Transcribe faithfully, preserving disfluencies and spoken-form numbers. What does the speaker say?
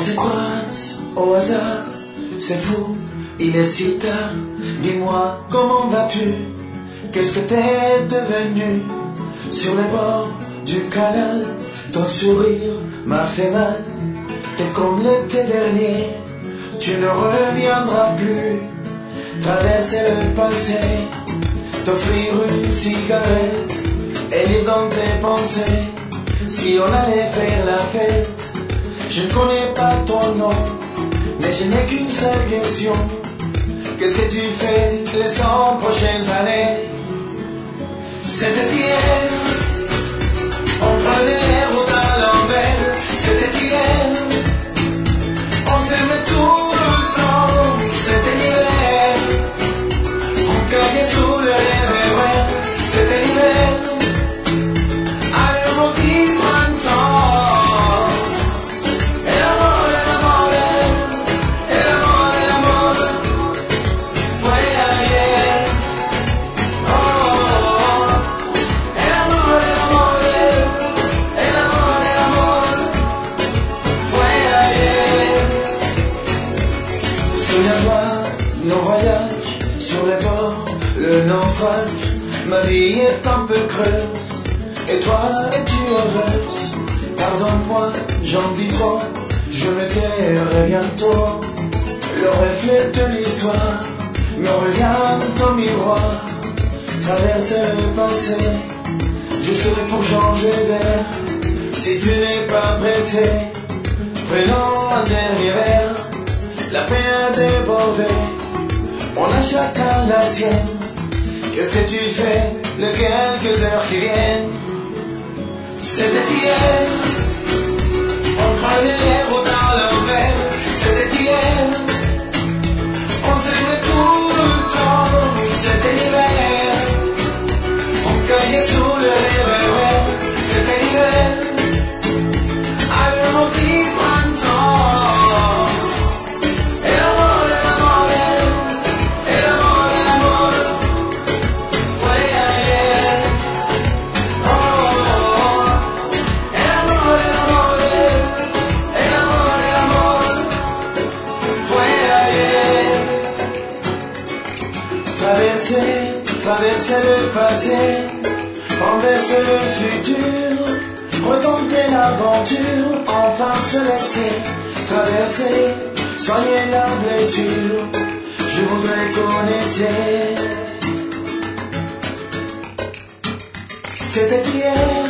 te croise au hasard, c'est fou, il est si tard. Dis-moi, comment vas-tu? Qu'est-ce que t'es devenu? Sur les bords du canal, ton sourire m'a fait mal. T'es comme l'été dernier, tu ne reviendras plus. Traverser le passé, t'offrir une cigarette et vivre dans tes pensées. Si on allait faire la fête, je ne connais pas ton nom, mais je n'ai qu'une seule question. Qu'est-ce que tu fais les cent prochaines années? C'était hier, on prenait les routes à l'envers. C'était hier, on s'aimait tout le temps. C'était l'hiver, on caillait sous le réverbère. C'était l'hiver, allez mon petit printemps. Et l'amor, et l'amor, et l'amor, et l'amor, fue ayer. Oh, oh, oh. El amor, el amor, el amor, el amor, fue ayer. Souviens-toi, nos voyages sur les bords, le naufrage. Ma vie est un peu creuse, et toi, es-tu heureuse? Pardonne-moi, j'en dis trop, je me tairai bientôt. Le reflet de l'histoire me revient au miroir. Traverser le passé, je serai pour changer d'air. Si tu n'es pas pressé, prenons un dernier verre. La peine a débordé, on a chacun la sienne. Qu'est-ce que tu fais les quelques heures qui viennent? C'était hier, on prenait les routes à l'envers. C'était hier, on s'aimait tout le temps. C'était l'hiver, on caillait sous le réverbère. C'était l'hiver, allez mon petit printemps. Et l'amor, et l'amor, et l'amor, et l'amor, fue ayer. Oh, oh, oh. Et l'amor, et l'amor, et l'amor, et l'amor, fue ayer. Traverser, traverser le passé, renverser le futur, retenter l'aventure, enfin se laisser traverser, soigner la blessure. Je voudrais qu'on essaie. C'était hier,